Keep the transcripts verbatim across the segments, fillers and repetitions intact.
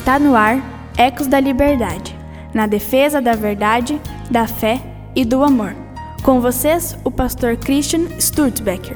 Está no ar Ecos da Liberdade, na defesa da verdade, da fé e do amor. Com vocês, o pastor Christian Sturzbecker.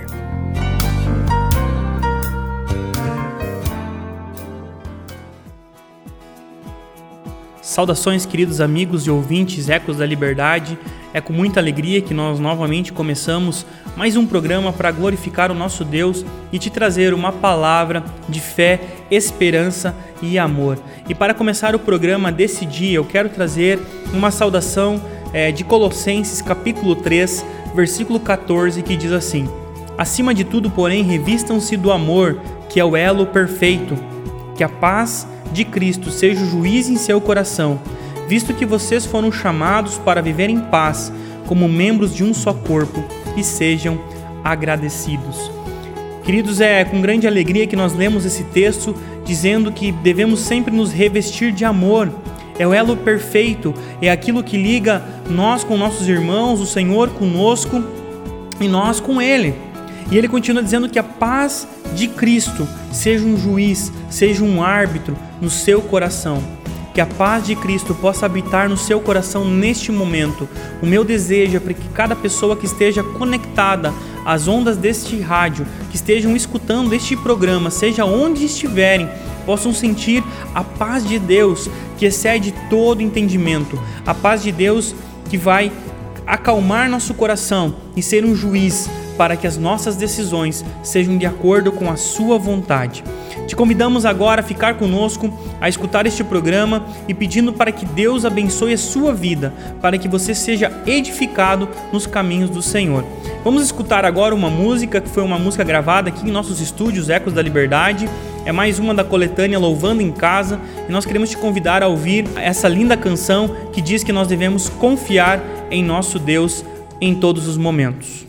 Saudações, queridos amigos e ouvintes Ecos da Liberdade. É com muita alegria que nós novamente começamos mais um programa para glorificar o nosso Deus e te trazer uma palavra de fé, esperança e amor. E para começar o programa desse dia, eu quero trazer uma saudação é, de Colossenses capítulo três, versículo catorze, que diz assim: acima de tudo, porém, revistam-se do amor, que é o elo perfeito, que a paz de Cristo seja o juiz em seu coração, visto que vocês foram chamados para viver em paz, como membros de um só corpo, e sejam agradecidos. Queridos, é com grande alegria que nós lemos esse texto, dizendo que devemos sempre nos revestir de amor. É o elo perfeito, é aquilo que liga nós com nossos irmãos, o Senhor conosco e nós com Ele. E ele continua dizendo que a paz de Cristo seja um juiz, seja um árbitro no seu coração. Que a paz de Cristo possa habitar no seu coração neste momento. O meu desejo é para que cada pessoa que esteja conectada às ondas deste rádio, que estejam escutando este programa, seja onde estiverem, possam sentir a paz de Deus que excede todo entendimento. A paz de Deus que vai acalmar nosso coração e ser um juiz para que as nossas decisões sejam de acordo com a sua vontade. Te convidamos agora a ficar conosco, a escutar este programa e pedindo para que Deus abençoe a sua vida, para que você seja edificado nos caminhos do Senhor. Vamos escutar agora uma música que foi uma música gravada aqui em nossos estúdios Ecos da Liberdade. É mais uma da coletânea Louvando em Casa, e nós queremos te convidar a ouvir essa linda canção que diz que nós devemos confiar em nosso Deus em todos os momentos.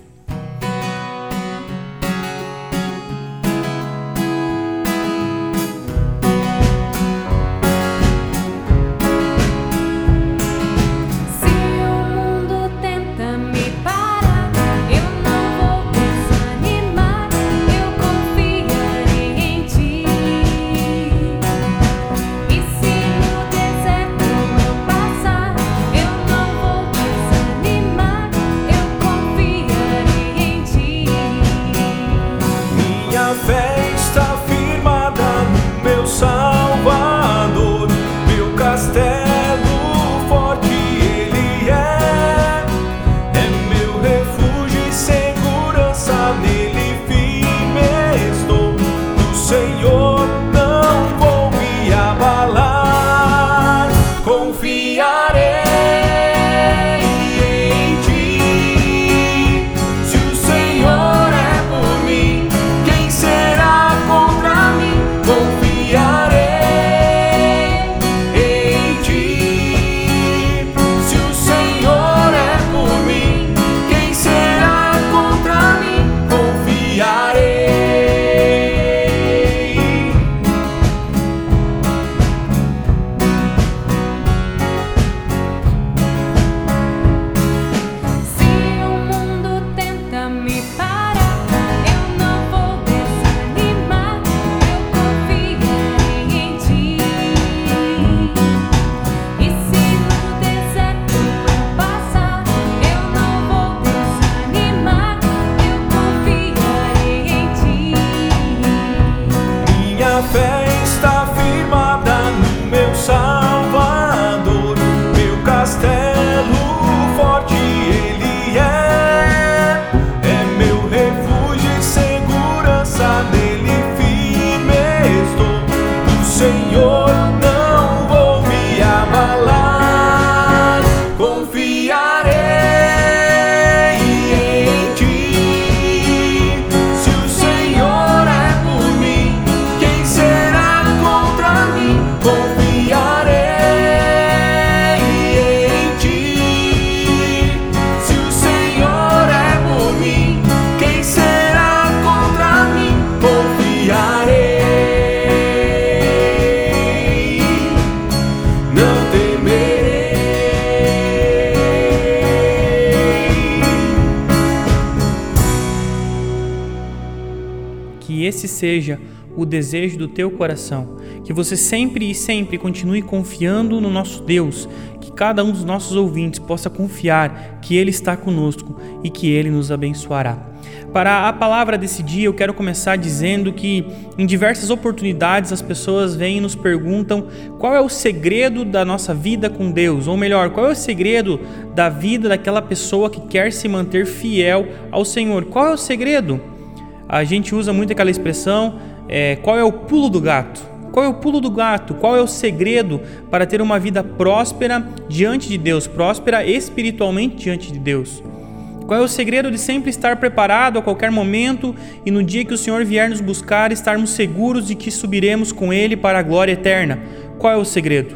esse seja o desejo do teu coração. Que você sempre e sempre continue confiando no nosso Deus, que cada um dos nossos ouvintes possa confiar que Ele está conosco e que Ele nos abençoará. Para a palavra desse dia, eu quero começar dizendo que em diversas oportunidades as pessoas vêm e nos perguntam qual é o segredo da nossa vida com Deus, ou melhor, qual é o segredo da vida daquela pessoa que quer se manter fiel ao Senhor. Qual é o segredo? A gente usa muito aquela expressão, é, qual é o pulo do gato? Qual é o pulo do gato? Qual é o segredo para ter uma vida próspera diante de Deus, próspera espiritualmente diante de Deus? Qual é o segredo de sempre estar preparado a qualquer momento e no dia que o Senhor vier nos buscar, estarmos seguros de que subiremos com Ele para a glória eterna? Qual é o segredo?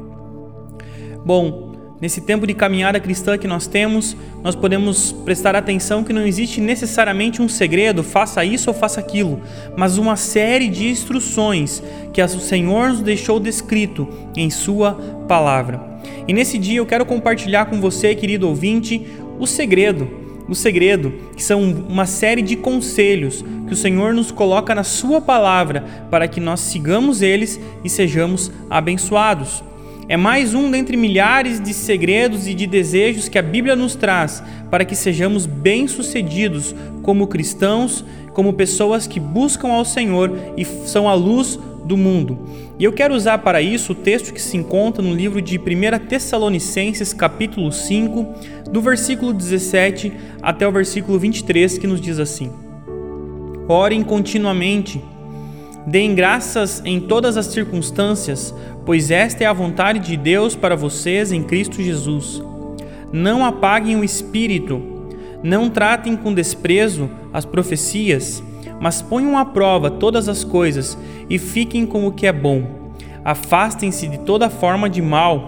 Bom, nesse tempo de caminhada cristã que nós temos, nós podemos prestar atenção que não existe necessariamente um segredo, faça isso ou faça aquilo, mas uma série de instruções que o Senhor nos deixou descrito em Sua palavra. E nesse dia eu quero compartilhar com você, querido ouvinte, o segredo. O segredo, que são uma série de conselhos que o Senhor nos coloca na Sua palavra para que nós sigamos eles e sejamos abençoados. É mais um dentre milhares de segredos e de desejos que a Bíblia nos traz para que sejamos bem-sucedidos como cristãos, como pessoas que buscam ao Senhor e são a luz do mundo. E eu quero usar para isso o texto que se encontra no livro de primeira Tessalonicenses, capítulo cinco, do versículo dezessete até o versículo vinte e três, que nos diz assim: Orem continuamente, deem graças em todas as circunstâncias, pois esta é a vontade de Deus para vocês em Cristo Jesus. Não apaguem o espírito, não tratem com desprezo as profecias, mas ponham à prova todas as coisas e fiquem com o que é bom. Afastem-se de toda forma de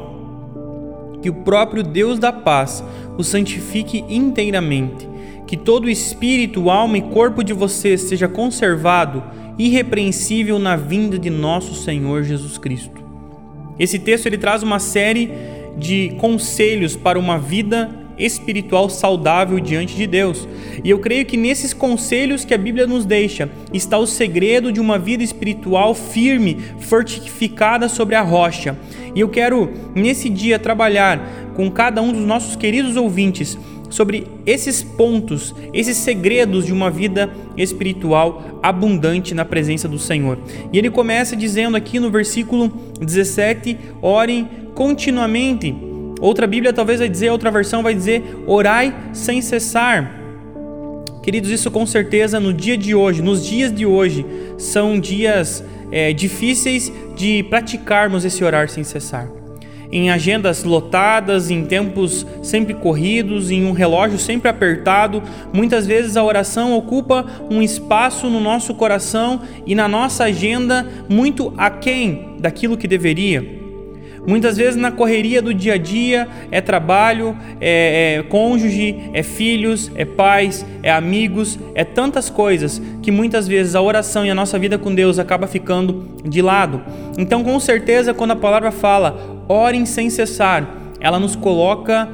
mal. Que o próprio Deus da paz os santifique inteiramente. Que todo o espírito, alma e corpo de vocês seja conservado irrepreensível na vinda de nosso Senhor Jesus Cristo. Esse texto ele traz uma série de conselhos para uma vida espiritual saudável diante de Deus. E eu creio que nesses conselhos que a Bíblia nos deixa está o segredo de uma vida espiritual firme, fortificada sobre a rocha. E eu quero nesse dia trabalhar com cada um dos nossos queridos ouvintes sobre esses pontos, esses segredos de uma vida espiritual abundante na presença do Senhor. E ele começa dizendo aqui no versículo dezessete: orem continuamente. Outra Bíblia talvez vai dizer, outra versão vai dizer, orai sem cessar. Queridos, isso com certeza no dia de hoje, nos dias de hoje, são dias é, difíceis de praticarmos esse orar sem cessar. Em agendas lotadas, em tempos sempre corridos, em um relógio sempre apertado, muitas vezes a oração ocupa um espaço no nosso coração e na nossa agenda muito aquém daquilo que deveria. Muitas vezes na correria do dia a dia é trabalho, é, é cônjuge, é filhos, é pais, é amigos, é tantas coisas que muitas vezes a oração e a nossa vida com Deus acaba ficando de lado. Então, com certeza, quando a palavra fala orem sem cessar, ela nos coloca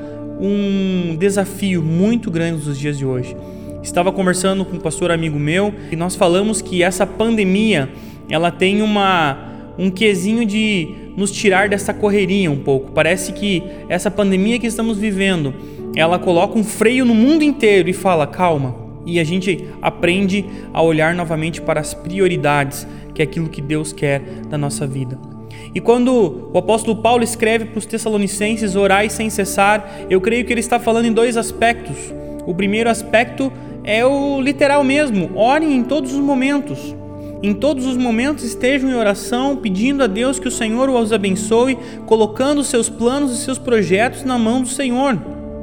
um desafio muito grande nos dias de hoje. Estava conversando com um pastor amigo meu e nós falamos que essa pandemia ela tem uma, um quesinho de nos tirar dessa correria um pouco. Parece que essa pandemia que estamos vivendo, ela coloca um freio no mundo inteiro e fala, calma. E a gente aprende a olhar novamente para as prioridades, que é aquilo que Deus quer da nossa vida. E quando o apóstolo Paulo escreve para os Tessalonicenses, orai sem cessar, eu creio que ele está falando em dois aspectos. O primeiro aspecto é o literal mesmo, orem em todos os momentos. Em todos os momentos estejam em oração, pedindo a Deus que o Senhor os abençoe, colocando os seus planos e seus projetos na mão do Senhor.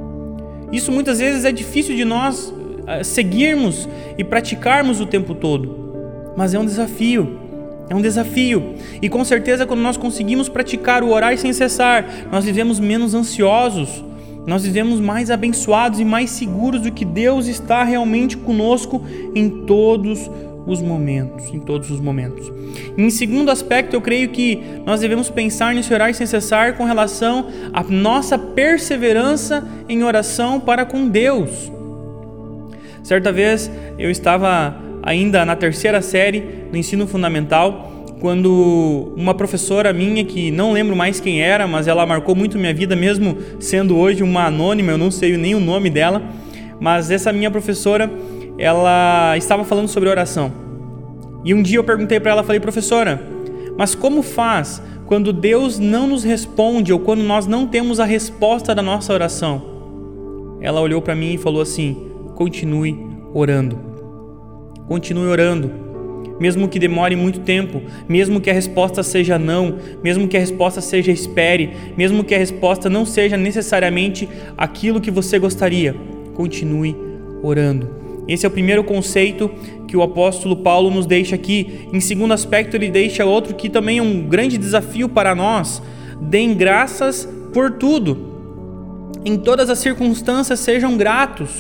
Isso muitas vezes é difícil de nós seguirmos e praticarmos o tempo todo, mas é um desafio, é um desafio. E com certeza quando nós conseguimos praticar o orar sem cessar, nós vivemos menos ansiosos, nós vivemos mais abençoados e mais seguros do que Deus está realmente conosco em todos os os momentos, em todos os momentos. Em segundo aspecto, eu creio que nós devemos pensar nesse orar sem cessar com relação à nossa perseverança em oração para com Deus. Certa vez eu estava ainda na terceira série do ensino fundamental, quando uma professora minha, que não lembro mais quem era, mas ela marcou muito minha vida, mesmo sendo hoje uma anônima, eu não sei nem o nome dela, mas essa minha professora, ela estava falando sobre oração. E um dia eu perguntei para ela, falei: professora, mas como faz quando Deus não nos responde ou quando nós não temos a resposta da nossa oração? Ela olhou para mim e falou assim: continue orando. Continue orando. Mesmo que demore muito tempo, mesmo que a resposta seja não, mesmo que a resposta seja espere, mesmo que a resposta não seja necessariamente aquilo que você gostaria, continue orando. Esse é o primeiro conceito que o apóstolo Paulo nos deixa aqui. Em segundo aspecto, ele deixa outro que também é um grande desafio para nós: deem graças por tudo. Em todas as circunstâncias sejam gratos.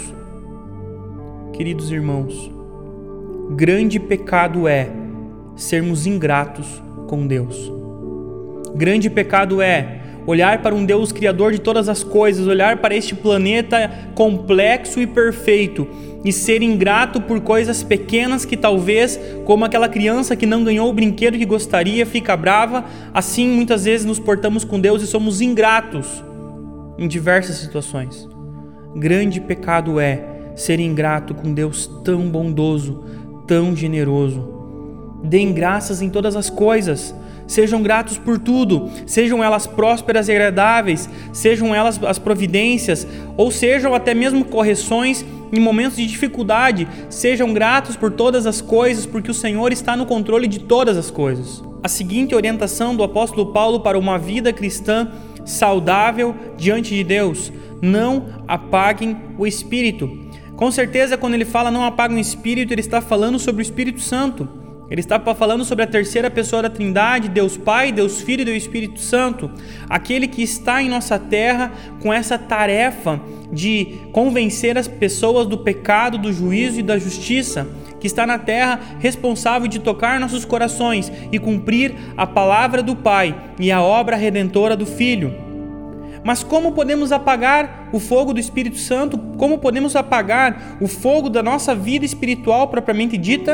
Queridos irmãos, grande pecado é sermos ingratos com Deus. Grande pecado é olhar para um Deus criador de todas as coisas, olhar para este planeta complexo e perfeito e ser ingrato por coisas pequenas que talvez, como aquela criança que não ganhou o brinquedo que gostaria, fica brava. Assim muitas vezes nos portamos com Deus e somos ingratos em diversas situações. Grande pecado é ser ingrato com Deus tão bondoso, tão generoso. Deem graças em todas as coisas, sejam gratos por tudo, sejam elas prósperas e agradáveis, sejam elas as providências, ou sejam até mesmo correções em momentos de dificuldade. Sejam gratos por todas as coisas, porque o Senhor está no controle de todas as coisas. A seguinte orientação do apóstolo Paulo para uma vida cristã saudável diante de Deus: não apaguem o Espírito. Com certeza, quando ele fala não apaguem o Espírito, ele está falando sobre o Espírito Santo. Ele está falando sobre a terceira pessoa da Trindade, Deus Pai, Deus Filho e Deus Espírito Santo. Aquele que está em nossa terra com essa tarefa de convencer as pessoas do pecado, do juízo e da justiça. Que está na terra responsável de tocar nossos corações e cumprir a palavra do Pai e a obra redentora do Filho. Mas como podemos apagar o fogo do Espírito Santo? Como podemos apagar o fogo da nossa vida espiritual propriamente dita?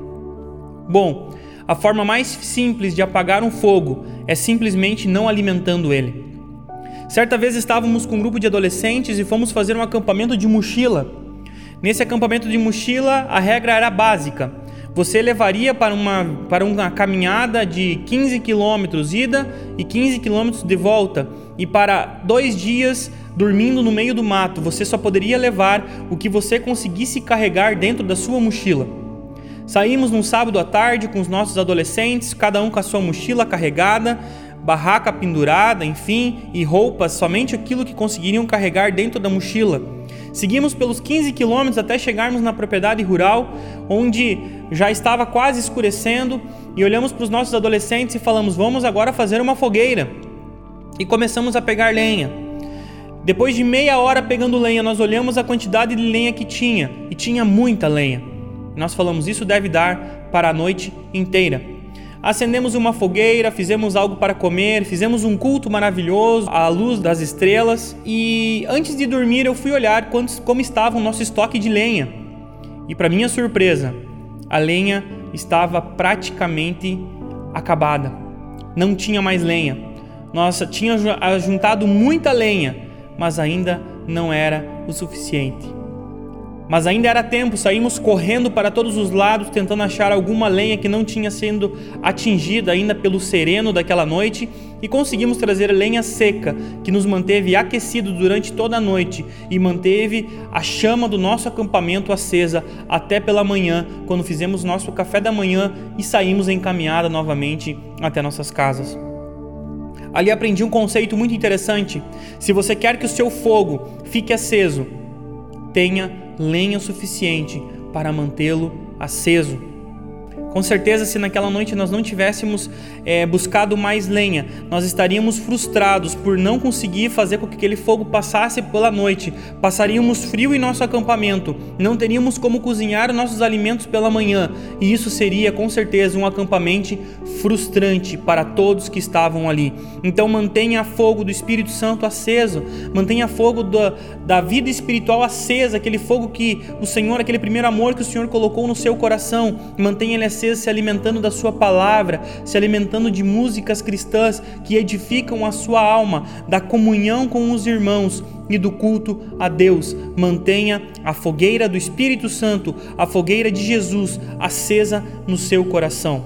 Bom, a forma mais simples de apagar um fogo é simplesmente não alimentando ele. Certa vez estávamos com um grupo de adolescentes e fomos fazer um acampamento de mochila. Nesse acampamento de mochila, a regra era básica: você levaria para uma, para uma caminhada de quinze quilômetros ida e quinze quilômetros de volta, e para dois dias dormindo no meio do mato, você só poderia levar o que você conseguisse carregar dentro da sua mochila. Saímos num sábado à tarde com os nossos adolescentes, cada um com a sua mochila carregada, barraca pendurada, enfim, e roupas, somente aquilo que conseguiriam carregar dentro da mochila. Seguimos pelos quinze quilômetros até chegarmos na propriedade rural, onde já estava quase escurecendo, e olhamos para os nossos adolescentes e falamos: vamos agora fazer uma fogueira. E começamos a pegar lenha. Depois de meia hora pegando lenha, nós olhamos a quantidade de lenha que tinha, e tinha muita lenha. Nós falamos: isso deve dar para a noite inteira. Acendemos uma fogueira, fizemos algo para comer, fizemos um culto maravilhoso à luz das estrelas, e antes de dormir eu fui olhar quantos, como estava o nosso estoque de lenha. E para minha surpresa, a lenha estava praticamente acabada. Não tinha mais lenha. Nós tínhamos juntado muita lenha, mas ainda não era o suficiente. Mas ainda era tempo, saímos correndo para todos os lados, tentando achar alguma lenha que não tinha sido atingida ainda pelo sereno daquela noite, e conseguimos trazer lenha seca, que nos manteve aquecidos durante toda a noite e manteve a chama do nosso acampamento acesa até pela manhã, quando fizemos nosso café da manhã e saímos em caminhada novamente até nossas casas. Ali aprendi um conceito muito interessante: se você quer que o seu fogo fique aceso, tenha lenha suficiente para mantê-lo aceso. Com certeza, se naquela noite nós não tivéssemos é, buscado mais lenha, nós estaríamos frustrados por não conseguir fazer com que aquele fogo passasse pela noite. Passaríamos frio em nosso acampamento, não teríamos como cozinhar os nossos alimentos pela manhã, e isso seria com certeza um acampamento frustrante para todos que estavam ali. Então mantenha fogo do Espírito Santo aceso, mantenha fogo da, da vida espiritual acesa, aquele fogo que o Senhor, aquele primeiro amor que o Senhor colocou no seu coração, mantenha ele aceso, se alimentando da sua palavra, se alimentando de músicas cristãs que edificam a sua alma, da comunhão com os irmãos e do culto a Deus. Mantenha a fogueira do Espírito Santo, a fogueira de Jesus acesa no seu coração.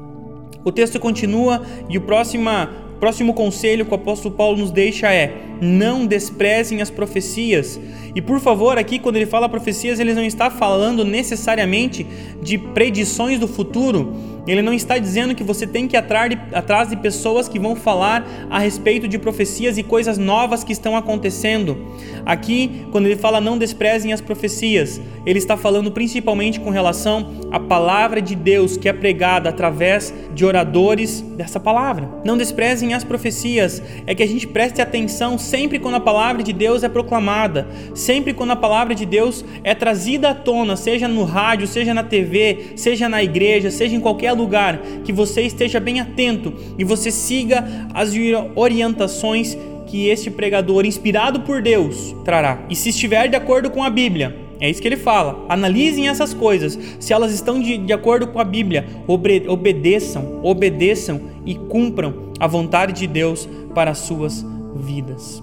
O texto continua e o próximo, próximo conselho que o apóstolo Paulo nos deixa é: não desprezem as profecias. E por favor, aqui quando ele fala profecias, ele não está falando necessariamente de predições do futuro. Ele não está dizendo que você tem que ir atrás de pessoas que vão falar a respeito de profecias e coisas novas que estão acontecendo. Aqui, quando ele fala não desprezem as profecias, ele está falando principalmente com relação à palavra de Deus que é pregada através de oradores dessa palavra. Não desprezem as profecias, é que a gente preste atenção sempre quando a palavra de Deus é proclamada, sempre quando a palavra de Deus é trazida à tona, seja no rádio, seja na T V, seja na igreja, seja em qualquer lugar, que você esteja bem atento e você siga as orientações que este pregador, inspirado por Deus, trará. E se estiver de acordo com a Bíblia, é isso que ele fala, analisem essas coisas, se elas estão de, de acordo com a Bíblia, obe- obedeçam, obedeçam e cumpram a vontade de Deus para as suas vidas.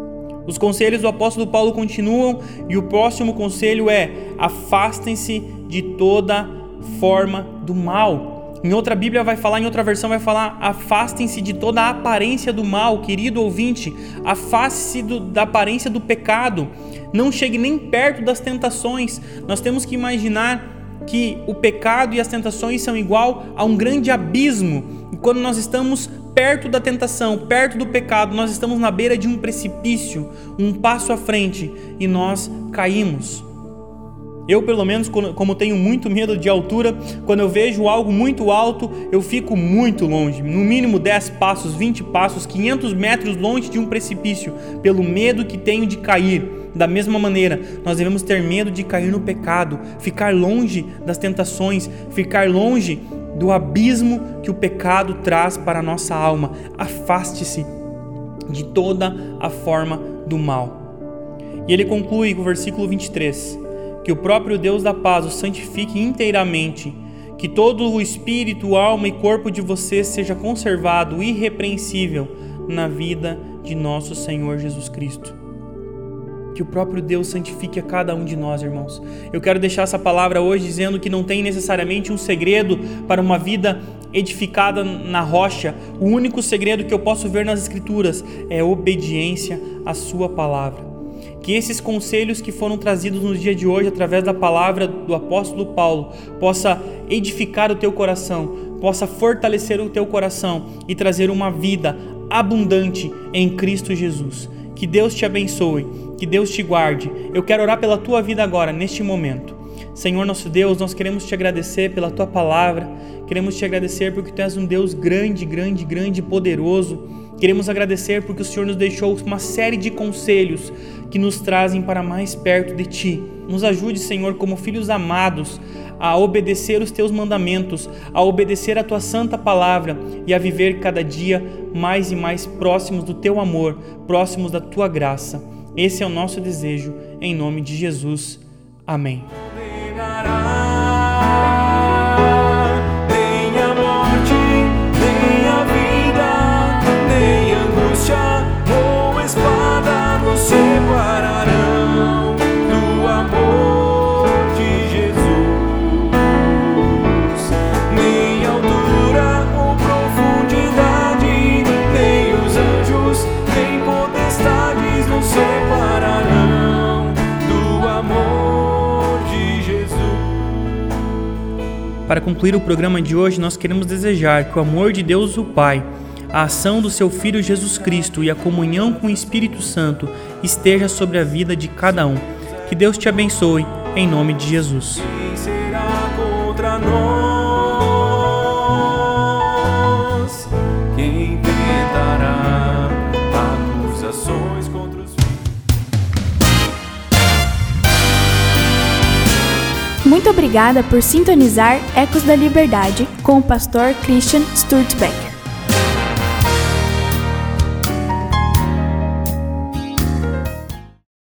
Os conselhos do apóstolo Paulo continuam e o próximo conselho é: afastem-se de toda forma do mal. Em outra Bíblia vai falar, em outra versão vai falar: afastem-se de toda a aparência do mal. Querido ouvinte, afaste-se do, da aparência do pecado. Não chegue nem perto das tentações. Nós temos que imaginar que o pecado e as tentações são igual a um grande abismo. E quando nós estamos perto da tentação, perto do pecado, nós estamos na beira de um precipício, um passo à frente, e nós caímos. Eu, pelo menos, como tenho muito medo de altura, quando eu vejo algo muito alto, eu fico muito longe, no mínimo dez passos, vinte passos, quinhentos metros longe de um precipício, pelo medo que tenho de cair. Da mesma maneira, nós devemos ter medo de cair no pecado, ficar longe das tentações, ficar longe do abismo que o pecado traz para a nossa alma. Afaste-se de toda a forma do mal. E ele conclui com o versículo vinte e três: que o próprio Deus da paz o santifique inteiramente, que todo o espírito, alma e corpo de vocês seja conservado irrepreensível na vida de nosso Senhor Jesus Cristo. Que o próprio Deus santifique a cada um de nós, irmãos. Eu quero deixar essa palavra hoje dizendo que não tem necessariamente um segredo para uma vida edificada na rocha. O único segredo que eu posso ver nas Escrituras é obediência à sua palavra. Que esses conselhos que foram trazidos no dia de hoje através da palavra do apóstolo Paulo possa edificar o teu coração, possa fortalecer o teu coração e trazer uma vida abundante em Cristo Jesus. Que Deus te abençoe, que Deus te guarde. Eu quero orar pela tua vida agora, neste momento. Senhor nosso Deus, nós queremos te agradecer pela tua palavra, queremos te agradecer porque tu és um Deus grande, grande, grande e poderoso. Queremos agradecer porque o Senhor nos deixou uma série de conselhos que nos trazem para mais perto de Ti. Nos ajude, Senhor, como filhos amados, a obedecer os Teus mandamentos, a obedecer a Tua santa palavra e a viver cada dia mais e mais próximos do Teu amor, próximos da Tua graça. Esse é o nosso desejo, em nome de Jesus. Amém. Separarão do amor de Jesus, nem altura ou profundidade, nem os anjos, nem potestades nos separarão do amor de Jesus. Para concluir o programa de hoje, nós queremos desejar que o amor de Deus, o Pai, a ação do seu Filho Jesus Cristo e a comunhão com o Espírito Santo esteja sobre a vida de cada um. Que Deus te abençoe, em nome de Jesus. Quem será contra nós? Muito obrigada por sintonizar Ecos da Liberdade com o pastor Christian Sturzenbecker.